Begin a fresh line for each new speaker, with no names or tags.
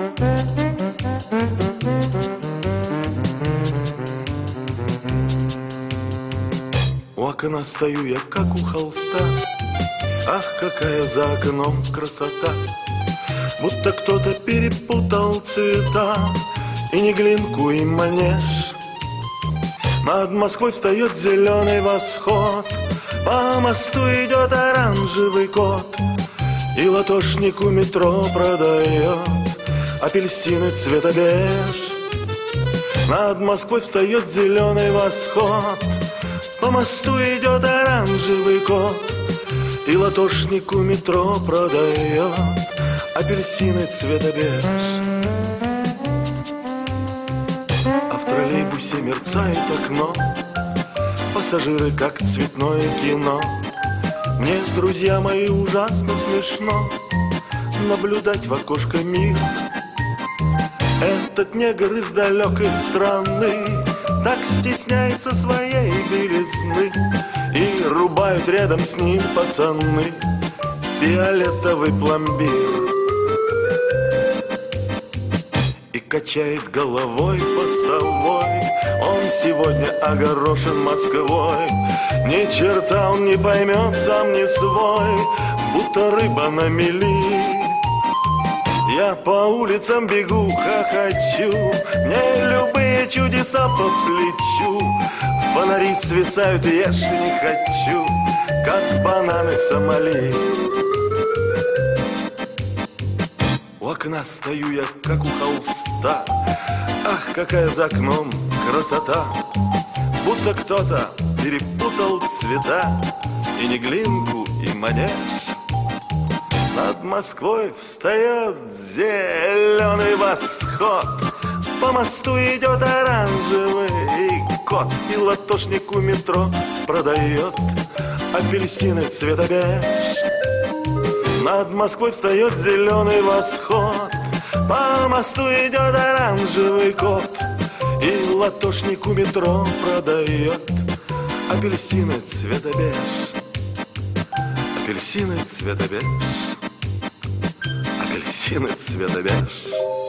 У окна стою я, как у холста. Ах, какая за окном красота! Будто кто-то перепутал цвета, и не глинку, и манеж. Над Москвой встает зеленый восход, по мосту идет оранжевый кот, и латошник у метро продает апельсины цвета беж. Над Москвой встает зеленый восход, по мосту идет оранжевый кот, и латошник у метро продает апельсины цвета беж. А в троллейбусе мерцает окно, пассажиры как цветное кино. Мне, друзья мои, ужасно смешно наблюдать в окошко мир. Этот негр из далекой страны так стесняется своей белизны, и рубают рядом с ним пацаны фиолетовый пломбир. И качает головой постовой, он сегодня огорошен Москвой. Ни черта он не поймет, сам не свой, будто рыба на мели. Я по улицам бегу, хохочу, мне любые чудеса по плечу. Фонари свисают, я ж не хочу, как бананы в Сомали. У окна стою я, как у холста. Ах, какая за окном красота! Будто кто-то перепутал цвета, и не глинку, и манеж. Над Москвой встает зеленый восход, по мосту идет оранжевый кот, и латошник у метро продает апельсины цвета беж. Над Москвой встает зеленый восход, по мосту идет оранжевый кот, и латошник у метро продает апельсины цвета беж. Апельсины цвета беж. Апельсины цвета беж.